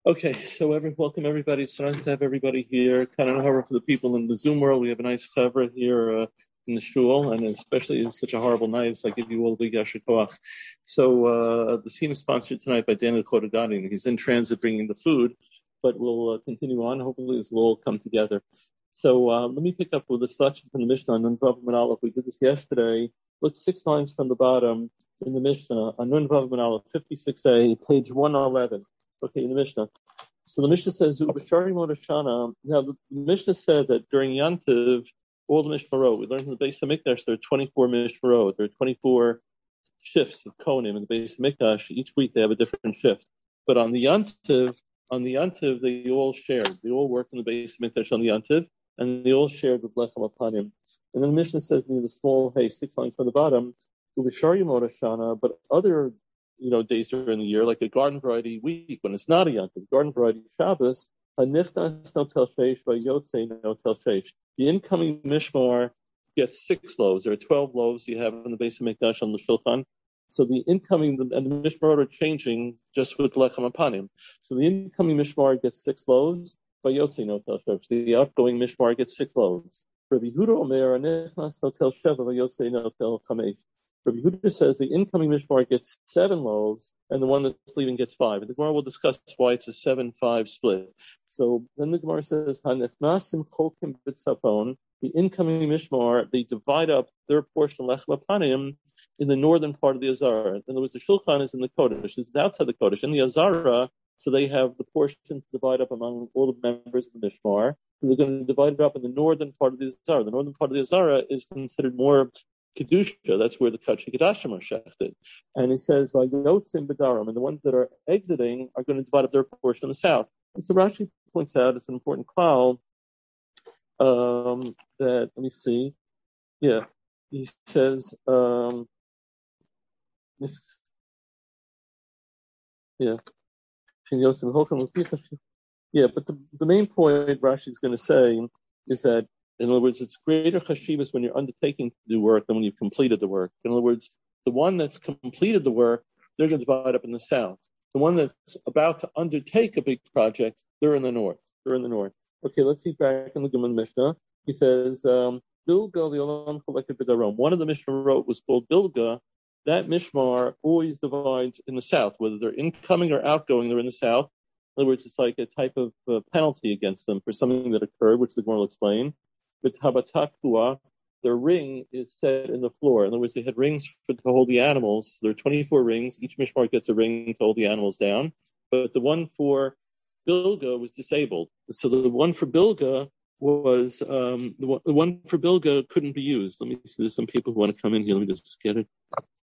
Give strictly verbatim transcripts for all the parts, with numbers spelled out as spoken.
Okay, so every, welcome everybody. It's nice to have everybody here. Kind of horror for the people in the Zoom world. We have a nice chevra here uh, in the shul, and especially it's such a horrible night, so I give you all the big yasher koach. So uh, the scene is sponsored tonight by Daniel Kodagani. He's in transit bringing the food, but we'll uh, continue on. Hopefully this will all come together. So uh, let me pick up with a selection from the Mishnah on Nun Vav Min Aleph. We did this yesterday. Look six lines from the bottom in the Mishnah on Nun Vav Min Aleph, fifty-six A, page one eleven. Okay, in the Mishnah. So the Mishnah says, Ubashari Modashana. Now, the Mishnah said that during Yantiv, all the Mishmarot, we learned in the Beis HaMikdash, there are twenty-four Mishmarot. There are twenty-four shifts of Kohanim in the Beis HaMikdash. Each week they have a different shift. But on the Yantiv, on the Yantiv, they all shared. They all worked in the Beis HaMikdash on the Yantiv, and they all shared with Lechem Apanim. And then the Mishnah says, near the small, hey, six lines from the bottom, Ubashari Modashana, but other you know, days during the year, like a garden variety week, when it's not a Yantiv, garden variety Shabbos, hanichnas no tel sheish, vayotze no tel sheish. The incoming mishmar gets six loaves. There are twelve loaves you have in the Beis HaMikdash on the Shulchan. So the incoming, and the mishmar are changing just with lechem apanim. So the incoming mishmar gets six loaves, vayotze no tel sheish. The outgoing mishmar gets six loaves. Rabbi Yehuda Omer, hanichnas no tel sheva, vayotze no tel chamesh. Rabbi Yehuda says the incoming mishmar gets seven loaves, and the one that's leaving gets five. And the Gemara will discuss why it's a seven five split. So then the Gemara says, Hanefnasim chokim b'tzafon, the incoming mishmar, they divide up their portion lechem apanim in the northern part of the Azara. In other words, the Shulchan is in the Kodesh. This is outside the Kodesh. In the Azara, so they have the portion to divide up among all the members of the mishmar. So they're going to divide it up in the northern part of the Azara. The northern part of the Azara is considered more Kedusha, that's where the Kachi Kedashim are shechted. And he says, Vayotzim B'daram, and the ones that are exiting are going to divide up their portion in the south. And so Rashi points out it's an important cloud um, that, let me see, yeah, he says, um, this, yeah, yeah, but the, the main point Rashi is going to say is that, in other words, it's greater chashivas when you're undertaking to do work than when you've completed the work. In other words, the one that's completed the work, they're going to divide up in the south. The one that's about to undertake a big project, they're in the north. They're in the north. Okay, let's see back in the Gemara Mishnah. He says, um, Bilga v'olam choleket b'darom. One of the Mishmarot was called Bilga. That Mishmar always divides in the south, whether they're incoming or outgoing, they're in the south. In other words, it's like a type of uh, penalty against them for something that occurred, which the Gemara will explain. B'tabatakua, their ring is set in the floor. In other words, they had rings for, to hold the animals. There are twenty-four rings. Each mishmar gets a ring to hold the animals down. But the one for Bilga was disabled. So the one for Bilga was, um, the, one, the one for Bilga couldn't be used. Let me see, there's some people who want to come in here. Let me just get it.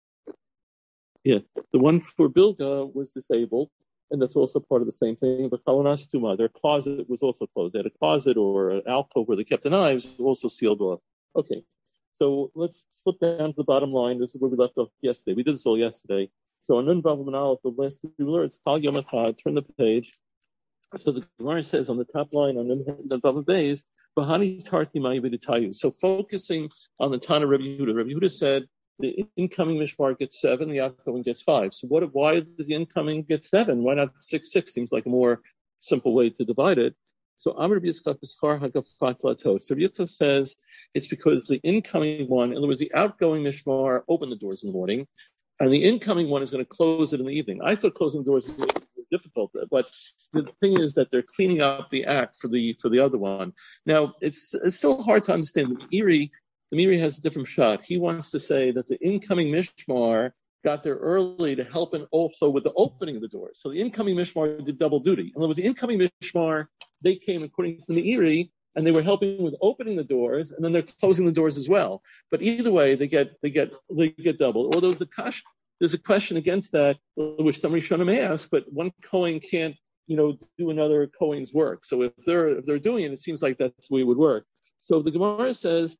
Yeah, the one for Bilga was disabled. And that's also part of the same thing. But Chalonas Tuma, their closet was also closed. They had a closet or an alcove where they kept the knives, also sealed off. Okay, so let's slip down to the bottom line. This is where we left off yesterday. We did this all yesterday. So on Nun Vav Min Aleph, the last two words, Kal Yom Echad, turn the page. So the Gemara says on the top line on Nun Vav Beis, Bahani Tarti Ma'i V'Ditayu. So focusing on the Tana Rabbi Yehuda. Rabbi Yehuda said, the incoming mishmar gets seven, the outgoing gets five. So what? Why does the incoming get seven? Why not six, six? Seems like a more simple way to divide it. So Amr Rabbi Yitzchak B'Schar Hagafat Lato. So Rabbi Yitzchak says it's because the incoming one, in other words, the outgoing mishmar opened the doors in the morning, and the incoming one is going to close it in the evening. I thought closing the doors in the evening was difficult, but the thing is that they're cleaning up the act for the for the other one. Now it's it's still hard to understand. The Meiri The Meiri has a different shot. He wants to say that the incoming mishmar got there early to help and also with the opening of the doors. So the incoming mishmar did double duty. In other words, the incoming mishmar, they came according to the Meiri, and they were helping with opening the doors, and then they're closing the doors as well. But either way, they get they get they get double. Although the kash, there's a question against that, which somebody should have asked, but one Kohen can't, you know, do another Kohen's work. So if they're if they're doing it, it seems like that's the way it would work. So the Gemara says,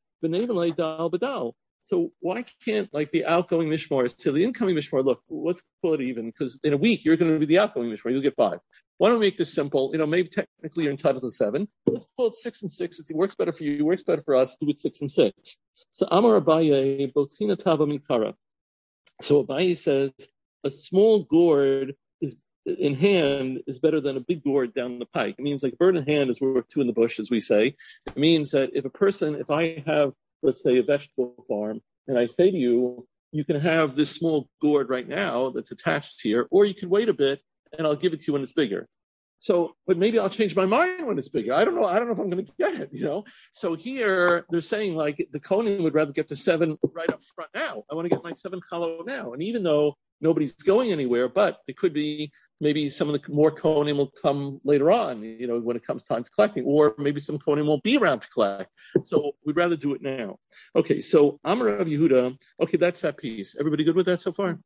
so why can't, like, the outgoing mishmar to the incoming mishmar, look, let's call it even, because in a week you're going to be the outgoing mishmar, you'll get five. Why don't we make this simple? You know, maybe technically you're entitled to seven. Let's call it six and six. It works better for you, it works better for us, do it six and six. So Amar Abaye, Botzina Tava Mikara. So Abaye says, a small gourd is in hand is better than a big gourd down the pike. It means like a bird in hand is worth two in the bush, as we say. It means that if a person, if I have, let's say, a vegetable farm, and I say to you, you can have this small gourd right now that's attached here, or you can wait a bit and I'll give it to you when it's bigger. So, but maybe I'll change my mind when it's bigger. I don't know. I don't know if I'm going to get it, you know? So here they're saying like the Kohen would rather get the seven right up front now. I want to get my seven challah now. And even though nobody's going anywhere, but it could be maybe some of the more Kohen will come later on, you know, when it comes time to collecting, or maybe some Kohen won't be around to collect. So we'd rather do it now. Okay. So Amar Rav Yehuda. Okay. That's that piece. Everybody good with that so far?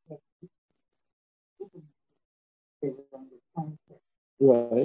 Right.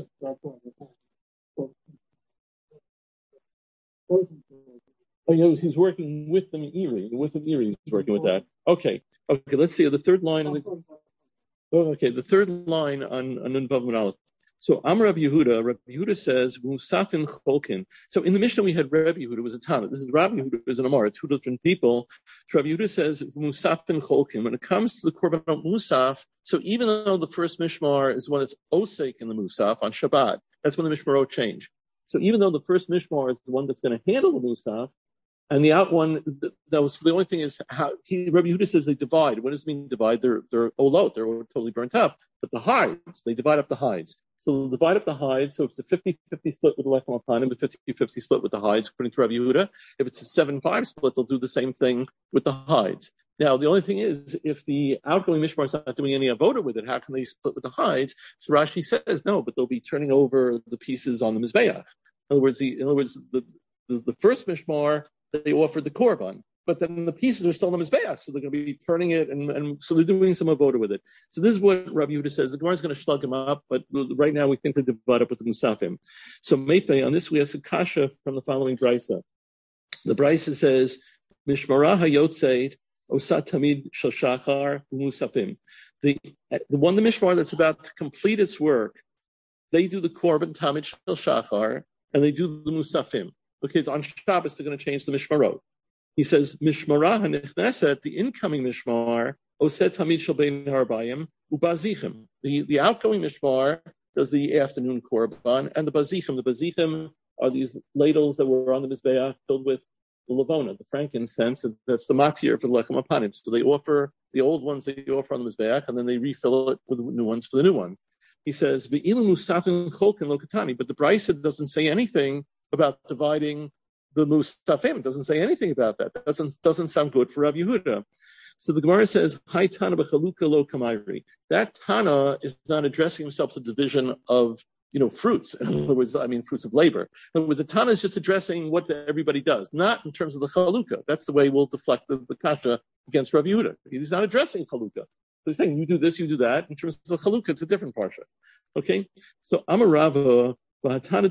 Oh, yeah, he's working with the Meiri. With the Meiri, he's working with that. Okay. Okay, let's see. The third line. Of the, oh, okay, the third line on, on Nun Vav Nun Aleph. So, Amar Rabbi Yehuda, Rabbi Yehuda says, Musafin Cholkin. So, in the Mishnah, we had Rabbi Yehuda, was a Tana. This is Rabbi Yehuda, is an Amar, two different people. So Rabbi Yehuda says, Musafin Cholkin. When it comes to the Korban Musaf, so even though the first Mishmar is one that's Osek in the Musaf on Shabbat, that's when the Mishmarot change. So, even though the first Mishmar is the one that's going to handle the Musaf, and the out one, that was the only thing is how he, Rabbi Yehuda says they divide. What does it mean divide? They're, they're olot, they're totally burnt up. But the hides, they divide up the hides. So they'll divide up the hides. So if it's a fifty-fifty split with the lechem apanim, a fifty-fifty split with the hides, according to Rabbi Yehuda. If it's a seven five split, they'll do the same thing with the hides. Now, the only thing is, if the outgoing Mishmar is not doing any avoda with it, how can they split with the hides? So Rashi says, no, but they'll be turning over the pieces on the Mizbeach. In other words, the, in other words, the, the, the first Mishmar, they offered the korban, but then the pieces are still in the mizbeach, so they're going to be turning it, and, and so they're doing some avoda with it. So this is what Rabbi Yehuda says. The Gemara is going to slug him up, but right now we think they divide up with the musafim. So Meipei, on this we ask a kasha from the following brisa. The brisa says, Mishmarah hayotzeit osat tamid shel shachar musafim. The the one the mishmar that's about to complete its work, they do the korban tamid shel shachar, and they do the musafim. Because on Shabbos they're going to change the Mishmarot. He says, Mishmarah hanichneset, the incoming Mishmar, oset hamid shel bein harbayim ubazichim. The the outgoing Mishmar does the afternoon korban, and the bazichim. The bazichim are these ladles that were on the mizbeach filled with the lavona, the frankincense. That's the matir for the lechem apanim. So they offer the old ones they offer on the mizbeach, and then they refill it with the new ones for the new one. He says, Ve'ilu musafin cholkin lo katani, but the brisa doesn't say anything about dividing the musafim. It doesn't say anything about that. That doesn't doesn't sound good for Rabbi Yehuda. So the Gemara says, Hai Tana b'chaluka lo kamairi. That Tana is not addressing himself to the division of, you know, fruits. In other words, I mean, fruits of labor. In other words, the Tana is just addressing what everybody does, not in terms of the chaluka. That's the way we'll deflect the, the kasha against Rabbi Yehuda. He's not addressing chaluka. So he's saying, you do this, you do that. In terms of the chaluka, it's a different parsha. Okay? So Amar Rava, so Rava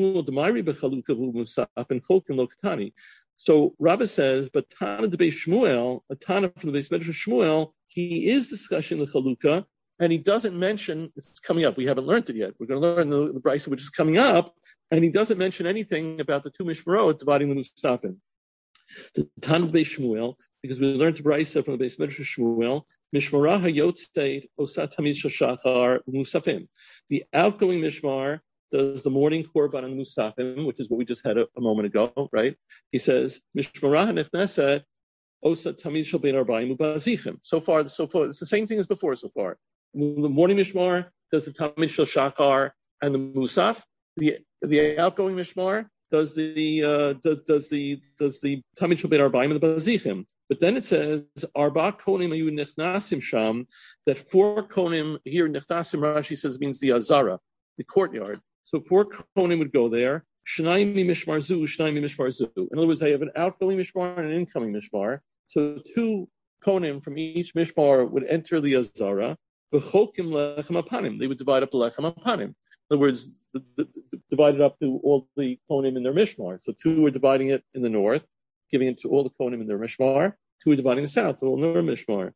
says, but Tana de Shmuel, a Tana from the Beis Medrash of Shmuel, he is discussing the Chalukah, and he doesn't mention, it's coming up, we haven't learned it yet. We're going to learn the, the Brisa, which is coming up, and he doesn't mention anything about the two Mishmarot dividing the Musafim. The Tana de Shmuel, because we learned the Brisa from the Beis Medrash of Shmuel, Mishmarah hayotzeit osat tamid shel shachar Musafim. The outgoing Mishmar does the morning korban and musafim, which is what we just had a, a moment ago, right? He says, Mishmarah nechneset osa tamid shel bein arbaim ubazichim. So far, so far, it's the same thing as before so far. The morning mishmar does the tamid shel shachar and the musaf. The the outgoing mishmar does the uh, does does the does the tamid shel bein arbaim and the bazichim. But then it says, Arba konim ayu nechnasim sham, that four konim here, nechnasim Rashi says means the azara, the courtyard. So four konim would go there. Shnayim mi mishmar zu, shnayim mi mishmar zu. In other words, they have an outgoing mishmar and an incoming mishmar. So two konim from each mishmar would enter the azara. V'chokim lechem apanim. They would divide up the lechem apanim. In other words, the, the, the, divide it up to all the konim in their mishmar. So two are dividing it in the north, giving it to all the konim in their mishmar. Two are dividing the south to all their mishmar.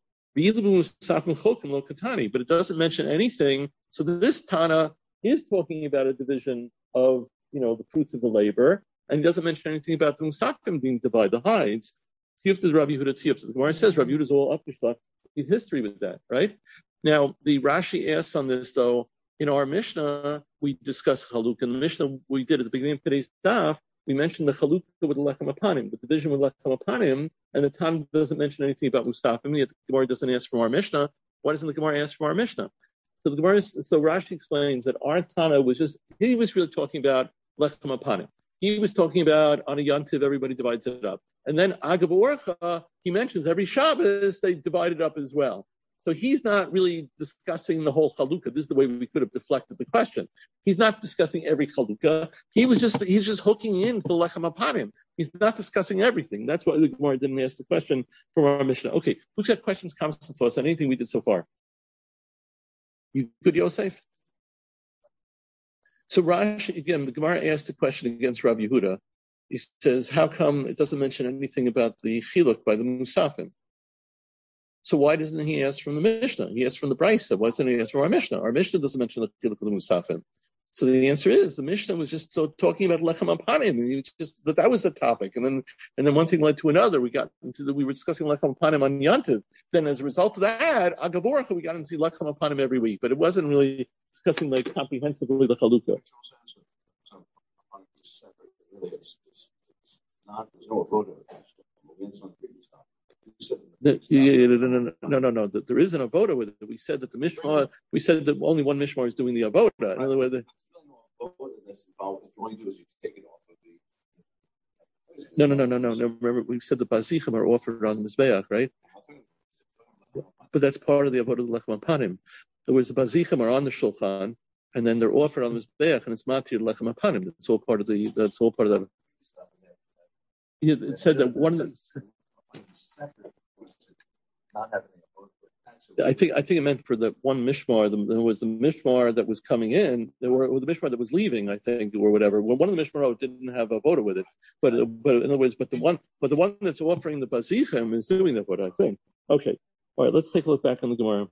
But it doesn't mention anything. So this Tana is talking about a division of, you know, the fruits of the labor, and he doesn't mention anything about the musafim being divide the hides. Tiyuf to Rabbi Yehuda Tiyuf. The Gemara says Rabbi Yehuda is all up to stuff. He's history with that, right? Now, the Rashi asks on this, though, in our Mishnah, we discuss Chaluk. In the Mishnah we did at the beginning of today's daf, we mentioned the Chaluk with the Lechem Apanim, the division with Lechem Apanim, and the Tan doesn't mention anything about Musafim, yet the Gemara doesn't ask from our Mishnah. Why doesn't the Gemara ask from our Mishnah? So the Gemara, so Rashi explains that our Tana was just, he was really talking about Lechem Apanim. He was talking about on a Yantiv, everybody divides it up. And then Agav Orcha, he mentions every Shabbos, they divide it up as well. So he's not really discussing the whole Chalukah. This is the way we could have deflected the question. He's not discussing every Chalukah. He was just, he's just hooking in to Lechem Apanim. He's not discussing everything. That's why the Gemara didn't ask the question from our Mishnah. Okay, who's got questions, comments, and thoughts on anything we did so far? You good, Yosef? So Rashi, again, the Gemara asked the question against Rav Yehuda. He says, how come it doesn't mention anything about the Chiluk by the Musafim? So why doesn't he ask from the Mishnah? He asked from the Brisa. Why doesn't he ask from our Mishnah? Our Mishnah doesn't mention the Chiluk of the Musafim. So the answer is the Mishnah was just so talking about Lechem Apanim. And he was just that that was the topic, and then and then one thing led to another. We got into the, we were discussing Lechem Apanim on Yantiv. Then as a result of that, Agav Orcha, we got into Lechem Apanim every week, but it wasn't really discussing like comprehensively the Chalukah. There's no photo attached to The, yeah, no, no, no, no, no. There is an avoda with it. We said that the mishmar. We said that only one mishmar is doing the avoda. In other words, no, no, no, no, no, no. Remember, we said the bazichim are offered on the mizbeach, right? But that's part of the avoda lechem apanim. In other words, the bazichim are on the shulchan, and then they're offered on the mizbeach, and it's matir lechem apanim. That's all part of the. That's all part of that. Yeah, it said that one. I think I think it meant for the one mishmar. The, there was the mishmar that was coming in, or, or the mishmar that was leaving. I think, or whatever. Well, one of the mishmarot didn't have a voda with it, but but in other words, but the one but the one that's offering the bazichim is doing the voda. I think. Okay, all right. Let's take a look back on the Gemara.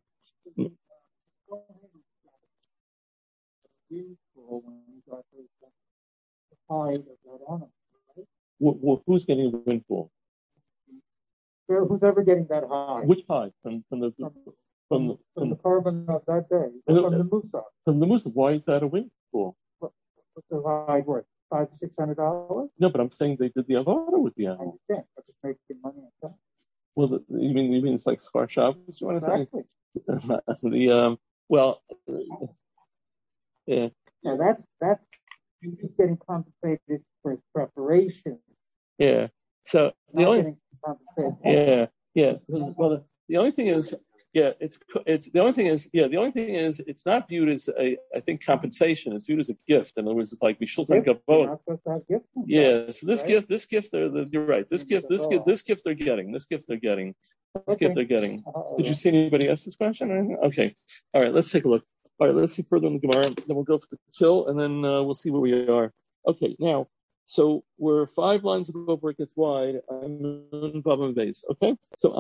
Well, who's getting the windfall? Who's ever getting that high? Which high? From, from the from, from the from, from the carbon of that day. From the Musaf. From the Musaf. Why is that a windfall? What, what's the high worth? Five six hundred dollars? No, but I'm saying they did the avoda with the I animal. understand. I'm just making money on that. Well, the, you mean you mean it's like Sfar Shabbos? You want to exactly. say? the um. Well, uh, yeah. Yeah, that's that's he's getting compensated for his preparation. Yeah. So the only. Yeah, yeah. Well, the, the only thing is, yeah, it's it's the only thing is, yeah, the only thing is, it's not viewed as a, I think, compensation. It's viewed as a gift. In other words, it's like we should think of both. Yeah. So this right? gift, this gift, they're, the, you're right. This gift, this gift, this gift, they're getting. This gift, they're getting. This okay. gift, they're getting. Uh-oh. Did you see anybody ask this question? Okay. All right. Let's take a look. All right. Let's see further in the Gemara. Then we'll go for the chill, and then uh, we'll see where we are. Okay. Now. So we're five lines above where it gets wide. I'm in Bava base. Okay. So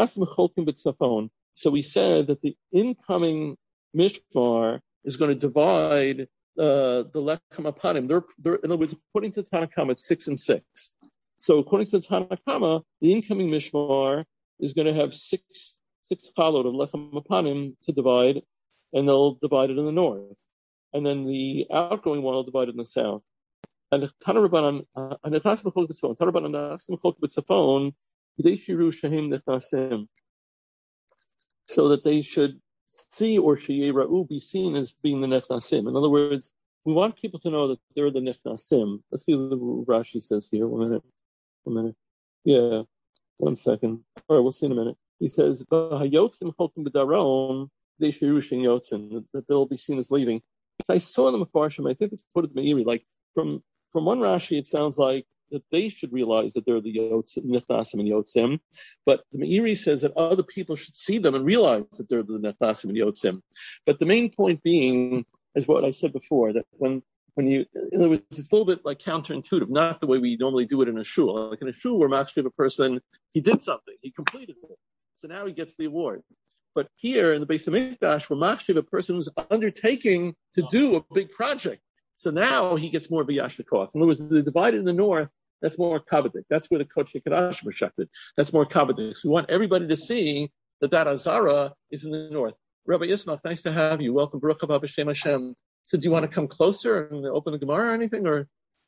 So we said that the incoming mishmar is going to divide uh, the lechem apanim. They're, they're, in other words, according to the Tanna Kama, it's six and six. So according to the Tanna Kama, the incoming mishmar is going to have six six chalot of lechem apanim to divide, and they'll divide it in the north, and then the outgoing one will divide it in the south. And Tana Rabbanan, and the Tasim Chol B'Tzafon, Tana Rabbanan, Tasim Chol B'Tzafon, K'dei Shiru Shehem Nechnasim, so that they should see or Sheyera'u be seen as being the Nechnasim. In other words, we want people to know that they're the Nechnasim. Let's see what the Rashi says here. One minute, one minute. Yeah, one second. All right, we'll see in a minute. He says, "V'hayotzim Chokim B'Daron, K'dei Shiru Shehem Yotzim," that they'll be seen as leaving. So I saw in the Mefarshim, I think it's put it in Meiri, like from From one Rashi, it sounds like that they should realize that they're the Yotzim, Nechnasim and Yotzim, but the Meiri says that other people should see them and realize that they're the Nechnasim and Yotzim. But the main point being is what I said before, that when when you, in other words, it's a little bit like counterintuitive, not the way we normally do it in a shul. Like in a shul, where machshav a person, he did something, he completed it, so now he gets the award. But here in the Beis Hamikdash, where machshav a person was undertaking to do a big project, so now he gets more of a yashikov. In other words, the divided in the north, that's more kabbadik. That's where the Kodesh Kadash was shafted. That's more kabbadik. So we want everybody to see that that Azara is in the north. Rabbi Yismach, nice to have you. Welcome, Baruch haba b'shem Hashem. So do you want to come closer and open the Gemara or anything? Or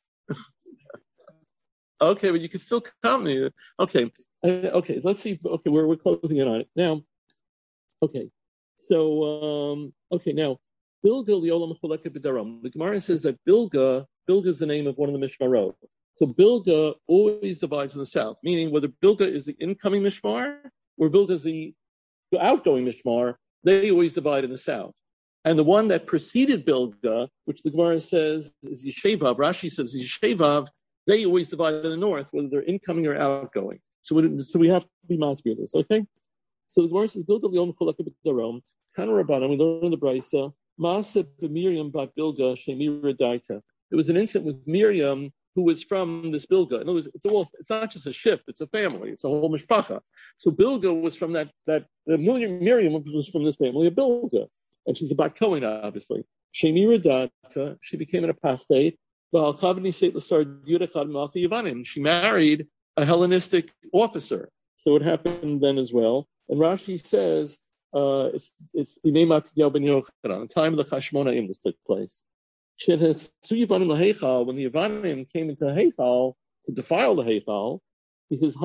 okay, but you can still come. Okay, uh, okay. Let's see. Okay, we're we're closing in on it now. Okay, so um, okay now, Bilga liolam choleket b'daram. The Gemara says that Bilga, Bilga is the name of one of the Mishmarot. So Bilga always divides in the south, meaning whether Bilga is the incoming Mishmar or Bilga is the outgoing Mishmar, they always divide in the south. And the one that preceded Bilga, which the Gemara says is Yeshevav, Rashi says Yeshevav, they always divide in the north, whether they're incoming or outgoing. So we, so we have to be masbir of this, okay? So the Gemara says, Bilga liom choleket b'daram, Tana Rabbanan, we learn in the Brisa, Maaseh b'Miriam bat Bilga shemira daita. There was an incident with Miriam, who was from this Bilga. In other words, it's, a, well, it's not just a ship, it's a family, it's a whole mishpacha. So Bilga was from that, that the Miriam was from this family of Bilga. And she's a Bat Kohen, obviously. Shemira data, she became an apostate. She married a Hellenistic officer. So it happened then as well. And Rashi says, uh, it's, it's the name of the time of the Chashmonaim this took place. When the Yavanim came into Heichal to defile the Heichal, he says,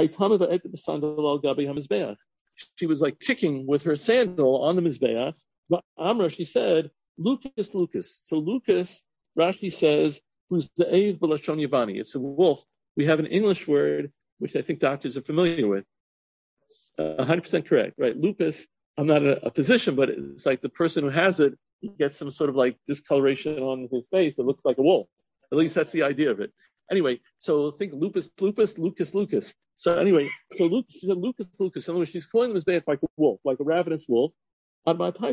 she was like kicking with her sandal on the Mizbeach. Amra, she said, Lucas, Lucas. So Lucas, Rashi says, who's the Eiv B'Lashon Yavani. It's a wolf. We have an English word, which I think doctors are familiar with. Uh, one hundred percent correct, right? Lupus, I'm not a, a physician, but it's like the person who has it, he gets some sort of like discoloration on his face that looks like a wolf. At least that's the idea of it. Anyway, so think lupus, lupus, Lucas, Lucas. So anyway, so Luke, she said Lucas, Lucas. In other words, she's calling him Mizbeach like a wolf, like a ravenous wolf. How long are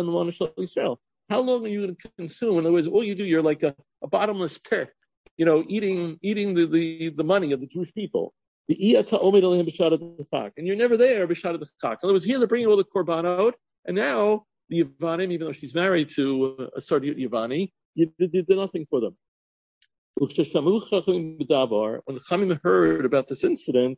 you going to consume? In other words, all you do, you're like a, a bottomless pit, you know, eating eating the, the, the money of the Jewish people. And you're never there, b'shad of the chak. In other words, here they're bringing all the korban out, and now the Yavanim, even though she's married to a Sardiut Yavani, you did, did nothing for them. When the Chamim heard about this incident,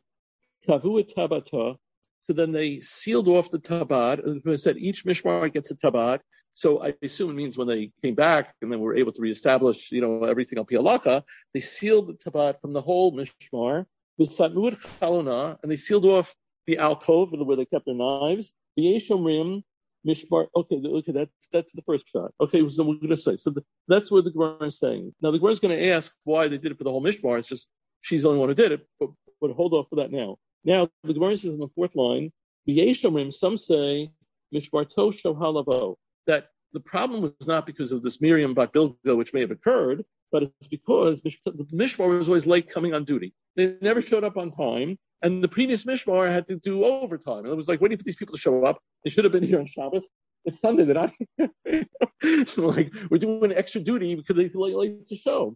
so then they sealed off the tabat. They said each mishmar gets a tabat. So I assume it means when they came back and then were able to reestablish, you know, everything on Pialacha, they sealed the tabat from the whole mishmar with satmud chalona, and they sealed off the alcove where they kept their knives. The Yeshomrim mishmar. Okay, okay, that's that's the first shot. Okay, so we're going to say so. The, that's what the Gemara is saying. Now the Gemara is going to ask why they did it for the whole mishmar. It's just she's the only one who did it, but but hold off for that now. Now, the Gemara says in the fourth line, V'yeshomrim, some say, Mishmarto Shohalavo, that the problem was not because of this Miriam Bat Bilga, which may have occurred, but it's because the Mishmar was always late coming on duty. They never showed up on time, and the previous Mishmar had to do overtime. And it was like waiting for these people to show up. They should have been here on Shabbos. It's Sunday, they're not here. So, like, we're doing extra duty because they late, late to show.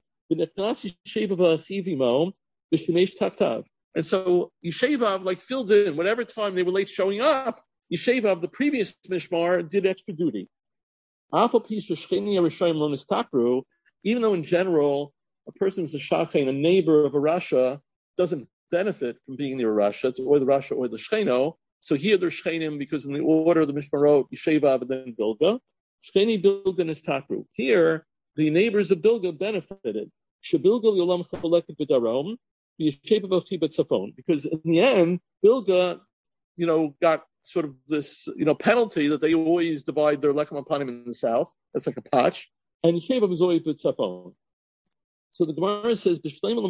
And so Yeshevav like filled in whatever time they were late showing up. Yeshevav, the previous Mishmar, did extra duty. Even though in general a person who's a shachen, a neighbor of a rasha, doesn't benefit from being near a rasha, it's or the rasha or the shcheno. So here they're shchenim because in the order of the Mishmarot, Yeshevav and then Bilga. Shcheni Bilga and Istakru. Here the neighbors of Bilga benefited. Shebilga yolam choleket b'darom. Because in the end, Bilga, you know, got sort of this, you know, penalty that they always divide their lechem apanim in the south. That's like a patch. And Sheva was always with Safon. So the Gemara says,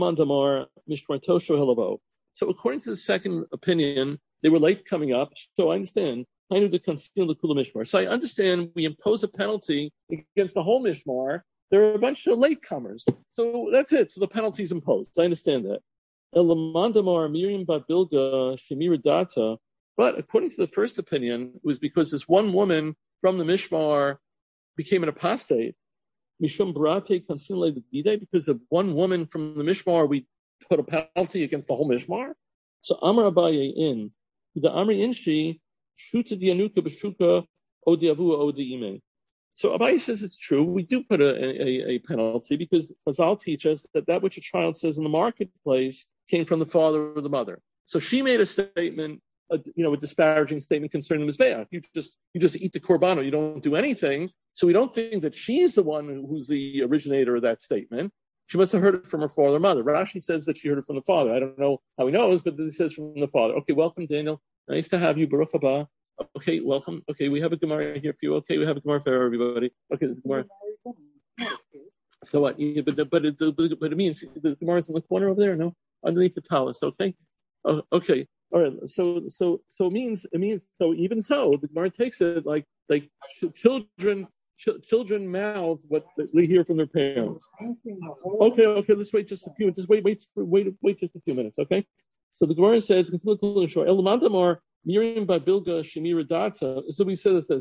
so according to the second opinion, they were late coming up. So I understand. I knew to conceal the Kula Mishmar. So I understand we impose a penalty against the whole Mishmar. There are a bunch of latecomers. So that's it. So the penalty is imposed. I understand that. Miriam Bat Bilga Shemira Data, but according to the first opinion, it was because this one woman from the Mishmar became an apostate. Mishum Barate Kansinle the Dide, because of one woman from the Mishmar, we put a penalty against the whole Mishmar. So Amar Abaye in the Amri Inshi Shuta Dianuka Bashuka Odiavua Odiime. So Abaye says it's true. We do put a, a, a penalty because Chazal teach us that that which a child says in the marketplace came from the father or the mother. So she made a statement a, you know, a disparaging statement concerning the Mizbeach. You just, you just eat the korbanot. You don't do anything. So we don't think that she's the one who's the originator of that statement. She must have heard it from her father or mother. Rashi says that she heard it from the father. I don't know how he knows, but he says from the father. Okay, welcome, Daniel. Nice to have you. Baruch haba. Okay, welcome. Okay, we have a Gemara here for you. Okay, we have a Gemara for everybody. Okay, this Gemara. So what? Yeah, but but it, but it means the Gemara's in the corner over there. No, underneath the talus. Okay. Oh, okay. All right. So so so it means it means so even so the Gemara takes it like like children ch- children mouth what they hear from their parents. Okay. Okay. Let's wait just a few. Just wait wait wait wait just a few minutes. Okay. So the Gemara says El Miriam by Bilga Shemira Data. So we said it says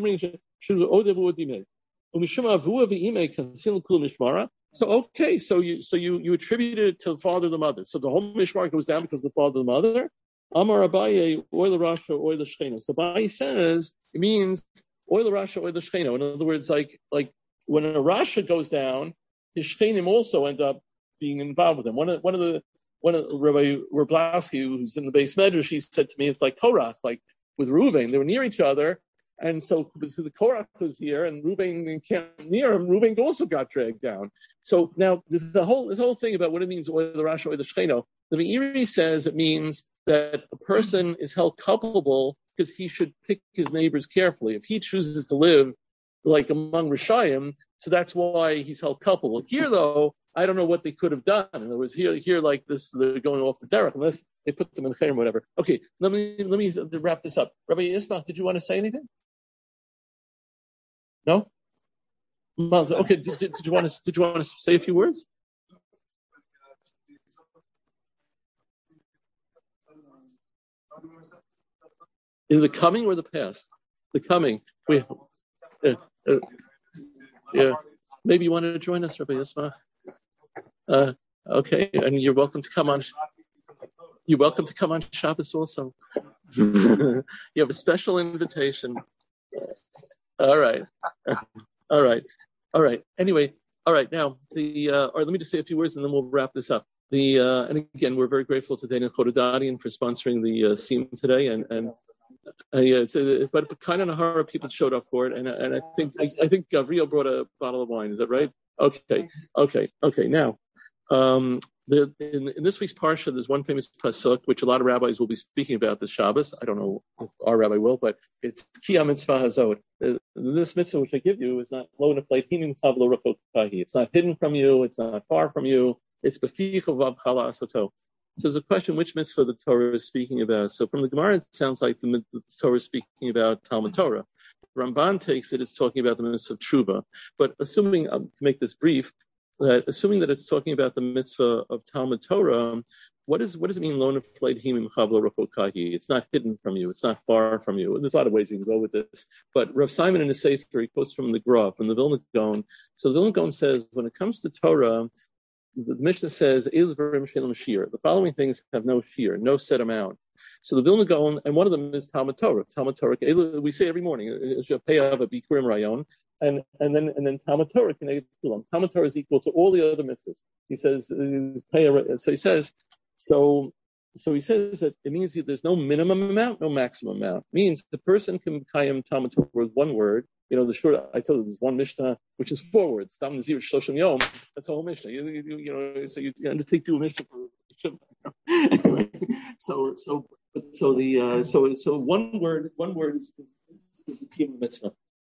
so okay, so you so you you attributed it to the father or the mother. So the whole mishmar goes down because of the father and the mother. Amar Abaye oil Rasha oil Shechina. So Abaye says it means oil Rasha oil Shechina. In other words, like like when a Rasha goes down, his Shechinim also end up being involved with him. One of one of the One of Rabbi Rablowski, who's in the base medrash, she said to me, it's like Korach, like with Reuven. They were near each other. And so, so the Korach was here and Reuven can't near him. Reuven also got dragged down. So now this is the whole, this whole thing about what it means, or the Rasha or the Shechino. The Meiri says it means that a person is held culpable because he should pick his neighbors carefully. If he chooses to live like among Rishayim, so that's why he's held culpable. Here though, I don't know what they could have done. In other words, here, here, like this, they're going off the derech unless they put them in chayim or whatever. Okay, let me let me wrap this up. Rabbi Yismach, did you want to say anything? No. Okay. Did, did, did you want to did you want to say a few words? In the coming or the past? The coming. We. Uh, uh, yeah. Maybe you want to join us, Rabbi Yismach. Uh, okay, and you're welcome to come on. You're welcome to come on Shabbos also. You have a special invitation. All right, all right, all right. Anyway, all right. Now, the uh, or let me just say a few words, and then we'll wrap this up. The uh, and again, we're very grateful to Daniel Chododadian for sponsoring the uh, Seam today, and and uh, yeah, it's a, but, but kind of Nahara people showed up for it, and and I think I, I think Gabriel brought a bottle of wine. Is that right? Okay, okay, okay. Now. Um, the, in, in this week's parsha, there's one famous pasuk which a lot of rabbis will be speaking about this Shabbos. I don't know if our rabbi will, but it's Ki mitzvah hazot. This mitzvah which I give you is not lo nefleit himim chav lo rachok kahi. It's not hidden from you. It's not far from you. It's beficha vav chala asato. So there's a question which mitzvah the Torah is speaking about. So from the Gemara, it sounds like the, the Torah is speaking about Talmud Torah. Ramban takes it, it's talking about the mitzvah of Tshuva. But assuming, um, to make this brief, that assuming that it's talking about the mitzvah of Talmud Torah, what is what does it mean? Lo nefleit himim chav lo rachok kahi. It's not hidden from you. It's not far from you. There's a lot of ways you can go with this. But Rav Simon in his Sefer, he quotes from the Gra, from the Vilna Gaon. So the Vilna Gaon says, when it comes to Torah, the Mishnah says, the following things have no shear, no set amount. So the Vilna Gaon, and one of them is Talmud Torah. Talmud Torah, we say every morning, and and then and then Talmud Torah Talmud Torah is equal to all the other mitzvahs. He says, so he says, so so he says that it means that there's no minimum amount, no maximum amount. It means the person can kayim Talmud Torah with one word. You know, the short, I told you there's one Mishnah, which is four words. Tam Nazir Shloshim Yom. That's a whole Mishnah. You, you, you know, so you undertake two Mishnah for anyway. So, so, so the, uh, so, so one word, one word is the team mitzvah.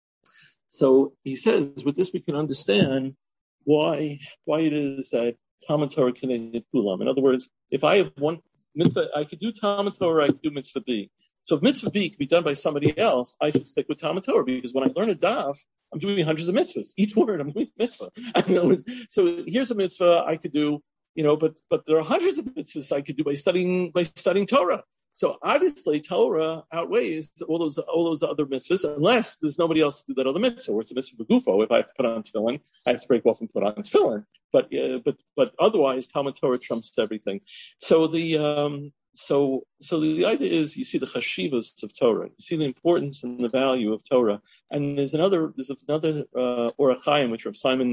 So he says, with this we can understand why, why it is that Talmud Torah can hit kulam. In other words, if I have one mitzvah, I could do Talmud Torah, I could do mitzvah B. So if mitzvah B can be done by somebody else, I should stick with Talmud Torah, because when I learn a daf, I'm doing hundreds of mitzvahs. Each word, I'm doing mitzvah. So here's a mitzvah I could do, you know, but but there are hundreds of mitzvahs I could do by studying by studying Torah. So obviously Torah outweighs all those all those other mitzvahs, unless there's nobody else to do that other mitzvah, or it's a mitzvah gufo. If I have to put on tefillin, I have to break off and put on tefillin. But uh, but but otherwise, Talmud Torah trumps everything. So the um, so so the idea is, you see the chashivas of Torah, you see the importance and the value of Torah. And there's another there's another uh, Orach Chaim which Rav Simon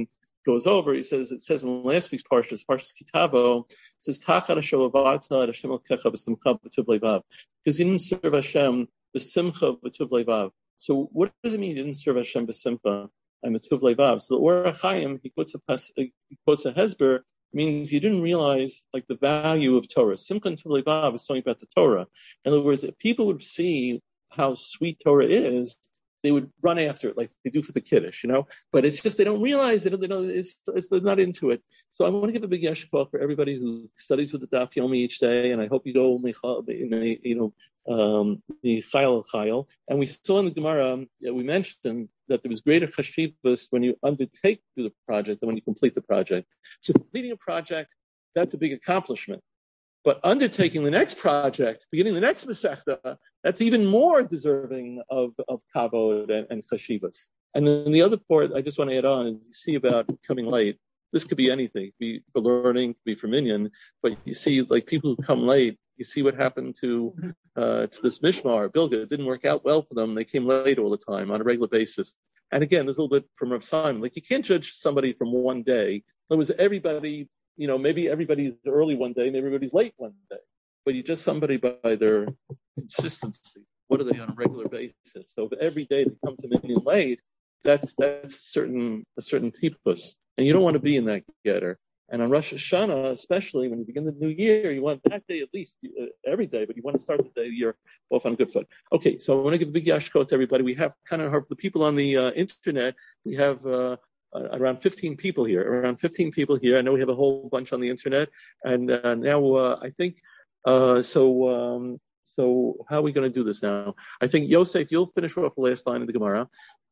goes over, he says, it says in last week's Parshas, Parshas Kitavo, it says, Tachar Hashem avata Hashem alkecha b'simcha b'tuv levav. Because he didn't serve Hashem b'simcha b'tuv levav. So what does it mean he didn't serve Hashem b'simcha and b'tuv levav? So the Or HaChaim, he quotes a, he quotes a Hezber, means you didn't realize like the value of Torah. Simcha and Tuv Levav is something about the Torah. In other words, if people would see how sweet Torah is, they would run after it like they do for the Kiddush, you know. But it's just they don't realize it. They don't. It's, it's they're not into it. So I want to give a big yeshikol for everybody who studies with the Daf Yomi each day, and I hope you go, you know, um, the Chayil Chayil. And we saw in the Gemara, we mentioned that there was greater chashivas when you undertake the project than when you complete the project. So completing a project, that's a big accomplishment. But undertaking the next project, beginning the next Masechta, that's even more deserving of, of kavod and, and chashivas. And then the other part I just want to add on, is you see about coming late. This could be anything, it could be for learning, it could be for minyan, but you see like people who come late, you see what happened to uh, to this Mishmar, Bilga. It didn't work out well for them. They came late all the time on a regular basis. And again, there's a little bit from Rav Simon. Like you can't judge somebody from one day. In other words, everybody, you know, maybe everybody's early one day, maybe everybody's late one day. But you judge somebody by their consistency. What are they on a regular basis? So if every day they come to minyan late, that's that's a certain a certain tipus. And you don't want to be in that getter. And on Rosh Hashanah, especially when you begin the new year, you want that day at least uh, every day, but you want to start the day you're off on good foot. Okay, so I want to give a big yashko to everybody. We have kind of the people on the uh, internet. We have uh, uh, around fifteen people here. Around fifteen people here. I know we have a whole bunch on the internet, and uh, now uh, I think uh, so. Um, so how are we going to do this now? I think Yosef, you'll finish off the last line of the Gemara.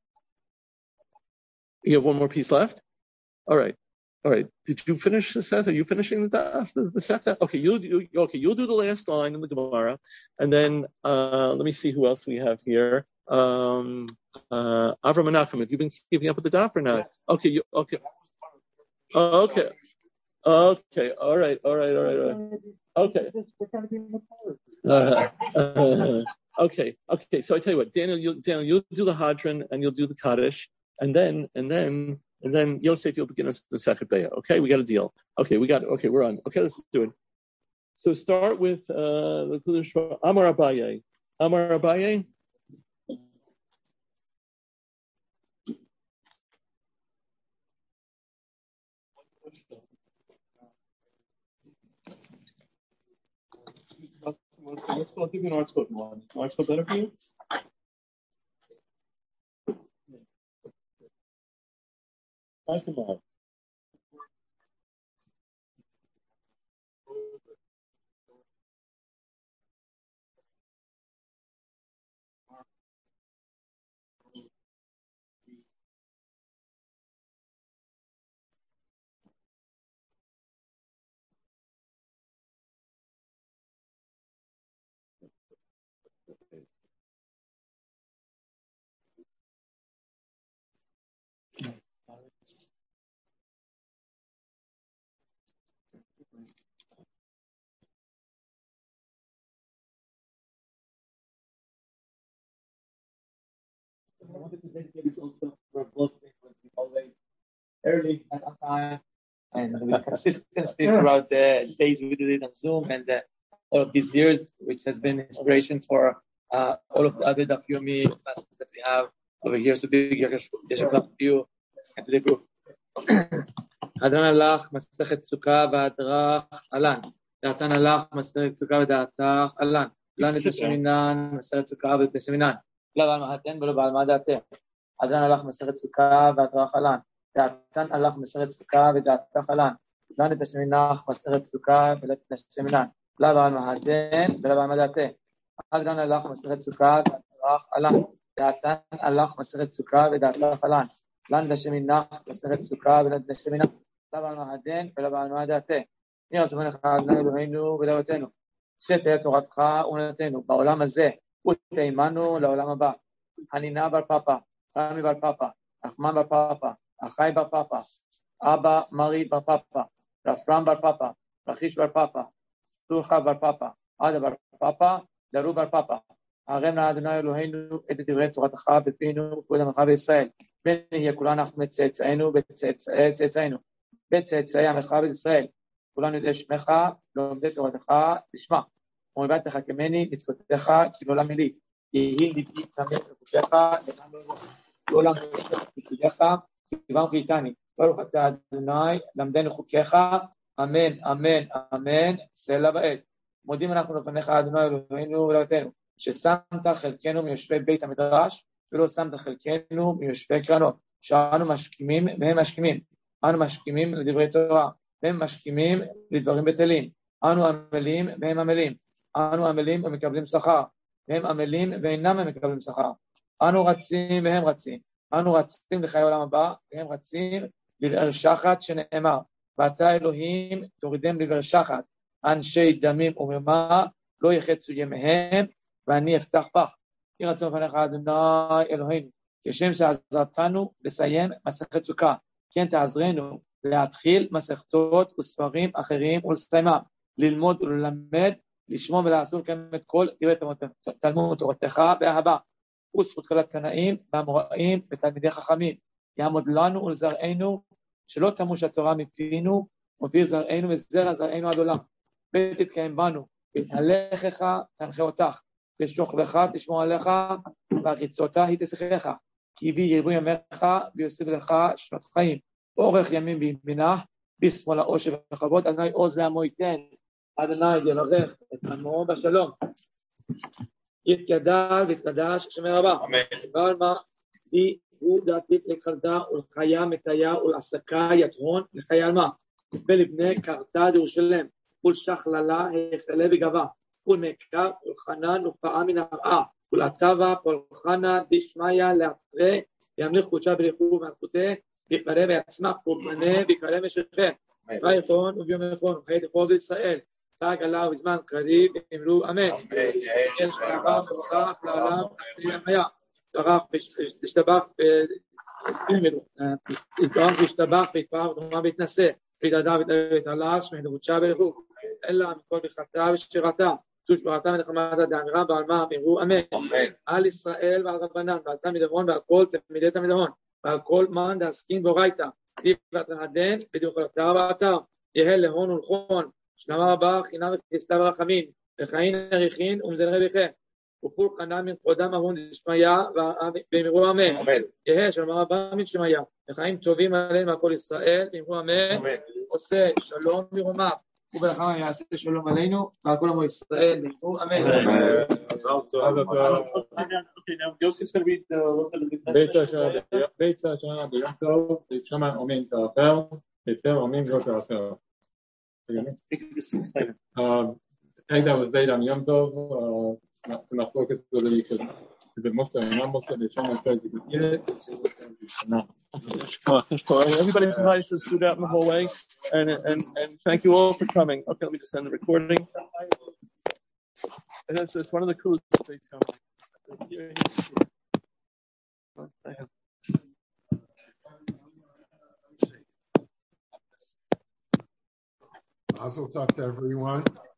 You have one more piece left. All right. All right. Did you finish the set? Are you finishing the the, the set? Okay, you'll you, okay. You'll do the last line in the Gemara, and then uh, let me see who else we have here. Um, uh, Avram Menachem, have you been keeping up with the daf or not? Okay. You, okay. Oh, okay. Okay. All right. All right. All right. All right. Okay. Uh, uh, okay. Okay. So I tell you what, Daniel, you Daniel, you'll do the Hadran and you'll do the Kaddish, and then and then. And then Yosef, you'll begin us with the Sechet Beya. Okay, we got a deal. Okay, we got it. Okay, we're on. Okay, let's do it. So start with uh, the Amar Abaye. Amar Abaye. Let's go. I'll give you an art scope. Art scope better for you? Nice and loud. I wanted to dedicate this also for a blog statement. We always early at a time and with consistency throughout the days we did it on Zoom and uh, all of these years, which has been inspiration for uh, all of the other Daf Yomi classes that we have over here. So big yeshua to you and to the group. Adon alach masechet sukkah v'adrach alan. Datan alach masechet sukkah v'datach alan. Lan et sheminan masechet sukkah v'tesheminan. לא בעל מהתן ולא בעל מה דעתה. אדן הלך מסכת סוכה והתרח עלן. דעתן הלך מסכת סוכה ודעתך עלן. לא נתשמינך מסכת סוכה ולתשמינן. לא בעל מהתן ולא בעל מה דעתה. אדן הלך מסכת סוכה והתרח עלן. דעתן הלך מסכת סוכה ודעתך עלן. לא נתשמינך מסכת סוכה ולתשמינן. לא בעל מהתן ולא בעל מה דעתה. נראה סבון לך אדוני אלוהינו ולאבותינו. שתהיה תורתך ונתנו בעולם הזה. ותאימנו לעולם הבא. חנינה בר פאפה, חמי בר פאפה, נחמן בר פאפה, אחי בר פאפה, אבא מרי בר פאפה, רפרם בר פאפה, רחיש בר פאפה, סורחה בר פאפה, עדה בר פאפה, דרו בר פאפה, הרם לאדוני אלוהינו את דברי תורתך בפינו וכבוד עמך בישראל. בין יהיה כולנו אנחנו מצאצאינו וצאצאינו, בצאצאי עמך בישראל. כולנו יודעי שמך, לומדי תורתך לשמה. ומבט תחכמני מצוותיך כי לעולם לי. יהי ליבי צמא לחוקיך, לעולם לחוקיך, כי ברכך איתני. ברוך אתה אדוני, למדנו חוקיך, אמן, אמן, אמן, סלע ועת. מודים אנחנו לפניך אדוני אלוהינו ולאבותינו, ששמת חלקנו מיושבי בית המדרש, ולא שמת חלקנו מיושבי קרנות, שאנו משכימים והם משכימים. אנו משכימים לדברי תורה, והם משכימים לדברים בטלים. אנו עמלים והם עמלים. אנו עמלים ומקבלים שכר, והם עמלים ואינם מקבלים שכר. אנו רצים והם רצים. אנו רצים לחיי העולם הבא, והם רצים לבאר שחת שנאמר, ואתה אלוהים תורידם לבאר שחת, אנשי דמים ומרמה, לא יחצו ימיהם, ואני אפתח פח. יהי רצון לפניך אדוני אלוהינו, כשם שעזרתנו לסיים מסכת סוכה, כן תעזרנו להתחיל מסכתות וספרים אחרים ולסיימם, ללמוד וללמד, לשמוע ולעשות לקיים את כל דברי תלמוד תורתך באהבה, וזכות כל התנאים והאמוראים ותלמידי חכמים, יעמוד לנו ולזרענו, שלא תמוש התורה מפינו, ומפי זרענו וזרע זרענו עד עולם. ותתקיים בנו, והתהלכך תנחה אותך, ושוכבך תשמור עליך, והריצותה היא תשיחך, כי הביא ירבו ימיך, ויוסיף לך שנות חיים, אורך ימים בימינה, בשמאל העושר וכבוד, אדוני עוז לעמו ייתן, אדוני יברך את עמו בשלום. יתגדל ויתקדש שם רבה. אמן. ועל מה היא הוא דעתית לקרדה ולחיה מתיה ולעסקה יתרון לחיי עלמה. ולבני קרתה לירושלם ולשכללה החלה בגבה ולמקר ולחנן ופעה מן הרעה ולעטבה פולחנה דשמיא לאתרי וימליך קודשה בריחו ומלכותה ויקרא ויצמח ובנה ויקרא משכם ויכון וביום יכון וחיי דחוב לישראל תג עליו בזמן קריב אמרו אמן. יש כעבר וברך לעולם היה תברך ושתבח יתברך וישתבח ויתפאר ודומה ויתנשא וידעדה ויתעלה שמי דבוצ'ה בריחו אלא מכל ברכתה ושירתה תושבעתה ונחמתה דאמרה ועל מה אמרו אמן. על ישראל ועל רבנן ועל תלמיד עברון ועל כל תלמידי תלמיד עברון ועל כל מן דעסקין באורייתא דיבת הדן בדיוק אתר ואתר יהא להון ולכון שלמה רבה חינם וכסתה ורחמים וחיים עריכין ומזלרי בכם ופול חנן מן כבודם אהון דשמיא ואמרו אמן. יהא שלמה רבה מן שמיא וחיים טובים עלינו על כל ישראל ואמרו אמן. עושה שלום מרומה ובלחם יעשה שלום עלינו ועל כל עמו ישראל ואמרו אמן. Okay, now Yosef's going to read the little bit of the בית השנה ביום טוב, שמה אומרים תאחר, יותר אומרים לא תאחר. Egda was laid on Yom Tov, to Machloket so that he could, is it Musa and non-Musa, the Shema says he could eat it. No. Everybody's invited to suit out in the hallway, and, and, and thank you all for coming. Okay, let me just end the recording. And it's, it's one of the crews that they tell me. Here, here. I have. Mazel tov to everyone.